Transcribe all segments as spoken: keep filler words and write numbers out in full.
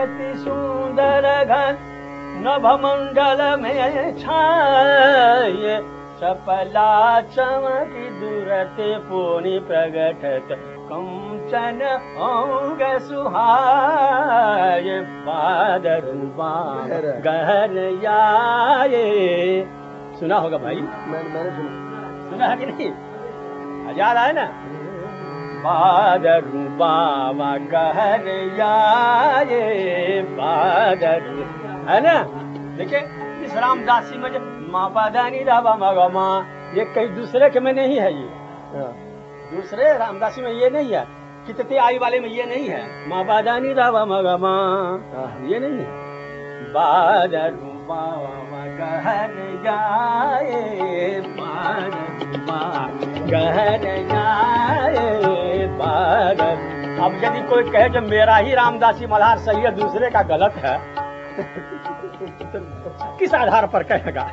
अति सुंदर घन नभमंडल में छाये चपला चमकी दूरते पुनि प्रगटत कंचन अंग सुहाय बादल गहर आए। सुना होगा भाई, मैंने मैंने सुना सुना है कि नहीं? याद आया ना? बादल बाबा गहर आए बादल, है ना? देखिए इस रामदासी में जो माँ पादानी दावा मगा माँ, ये कहीं दूसरे के में नहीं है, ये दूसरे रामदासी में ये नहीं है, कितने आई वाले में ये नहीं है। माँ पादानी दावा मगा माँ ये नहीं है। बादल बाबा गहर जाए बादल गहर जाए बादल। अब यदि कोई कहे जो मेरा ही रामदासी मल्हार सही है, दूसरे का गलत है, तो किस आधार पर कहेगा?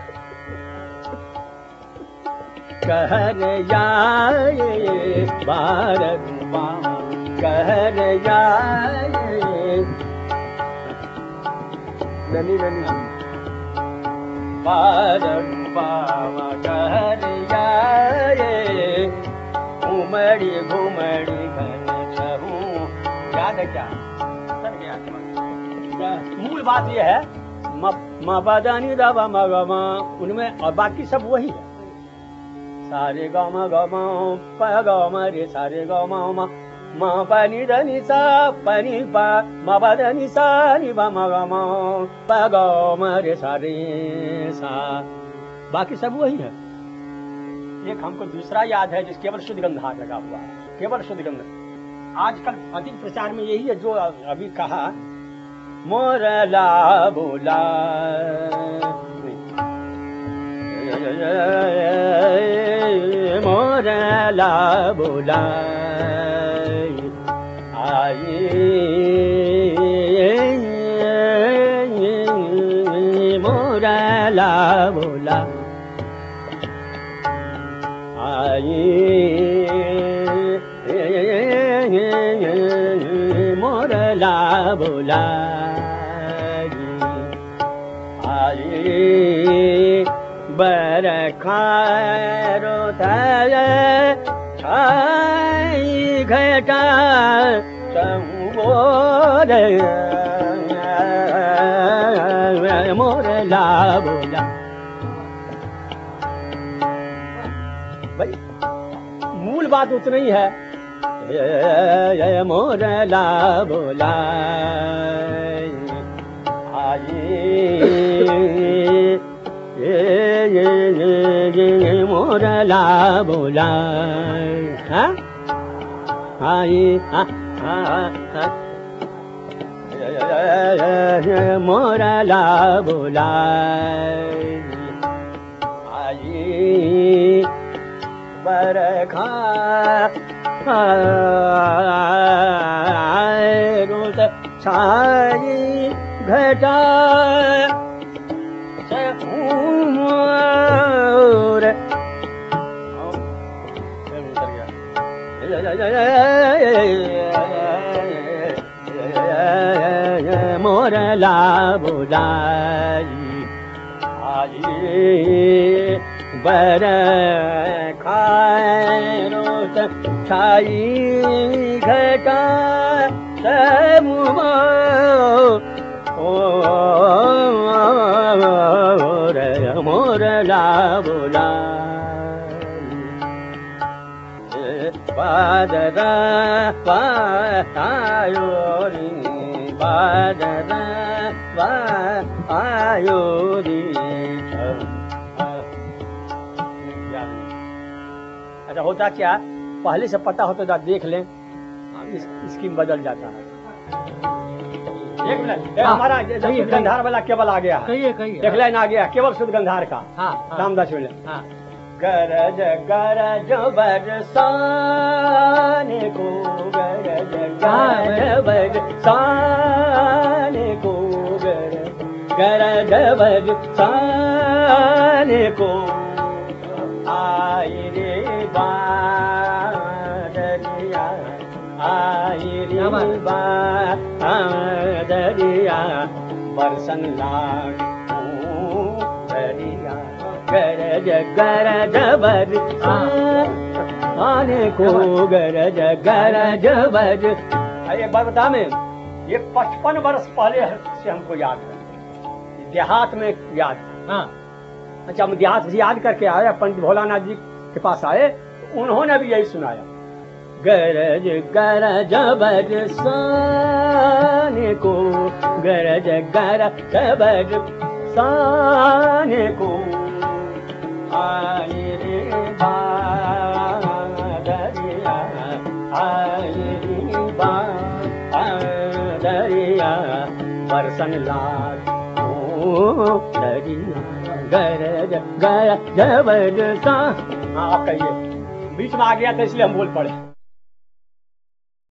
कहर जाए बादल कहर जाए ननी ननी बादल बाबा कहर जाए घुमड़ी घुमड़ी घन छहू। याद है क्या? सर गया मूल बात यह है माँ पादानी दावा मगा माँ, उनमें और बाकी सब वही है। सारे गाँव मा गाँव मा प गाँव मा रे सारे गाँव मा मा माँ पानी धनी सा पानी पा माँ पादानी सा नि बा मा गा मा प गाँव मा रे सारे सा, बाकी सब वही है। एक हमको दूसरा याद है जिस केवल शुद्ध गंधार लगा हुआ है, केवल शुद्ध गंधार। आजकल अधिक प्रचार में यही है जो अभी कहा, मोरला बोला मोरला बोला आई मोरला बोला आई मोरला बोला बरखारो छाई घटा संबोध मोरला बोला। भाई मूल बात उतना ही है, मोरला बोला आई मोरला बोला आई मोरला बोला आई बरखा रोज छाई घटा मोरला बोलाई आई बरखा रोज छाई घटा समूह मोरला बोला बादरा आयो री बादरा आयो री। अच्छा होता क्या, पहले से पता हो तो देख लें, इस, स्कीम बदल जाता है। एक मिनट, हमारा गंधार वाला केवल आ गया, कहिए कहिए, एक लाइन आ गया केवल शुद्ध गंधार का। हाँ रामदास बोले हाँ गरज गरज बरसाने को गरज गरज बरसाने को गरज गरज बरसाने को आई रे बादलिया आई रे बादलिया दरिया बरसन लाग दरिया गरज गरज बरसाने को गरज गरज बर। अरे बरदा में ये पचपन वर्ष पहले से हमको याद है, देहात में याद। हाँ अच्छा, हम देहात से याद करके आए, पंडित भोलानाथ जी के पास आए, उन्होंने भी यही सुनाया। गरज गरज बरसाने को गरज गरज बरसाने को आए रे बादरिया आए रे बादरिया बरसन लाग दरिया गरज गरज बरसा। हाँ आप कहिए, बीच में आ गया तो इसलिए हम बोल पड़े।